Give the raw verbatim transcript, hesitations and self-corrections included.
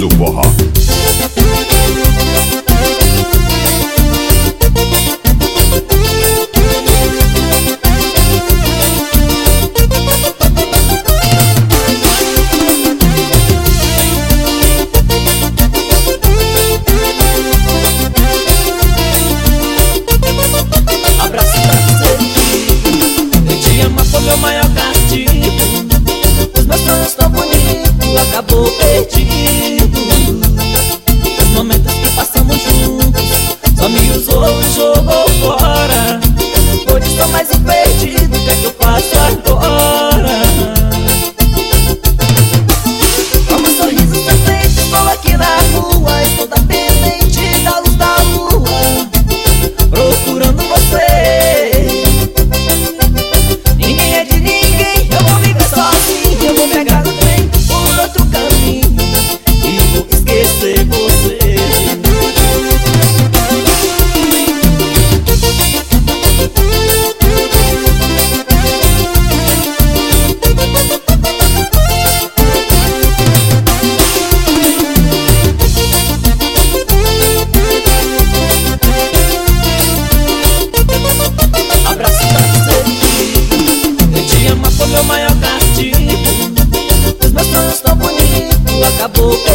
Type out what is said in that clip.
do forró. Abraço pra você, eu te amo, foi meu maior castigo. Os meus sonhos tão bonitos acabou perdido. Os momentos que passamos juntos só me usou e jogou fora. Hoje estou mais um perdido, o que é que eu faço agora? Como um sorriso presente, estou aqui na rua, estou dependente da luz da lua, procurando você. Ninguém é de ninguém, eu vou viver sozinho. Eu vou pegar o trem por outro caminho e vou esquecer você. Abraço pra você, eu te amo, foi meu maior castigo. Os meus sonhos tão bonitos acabou.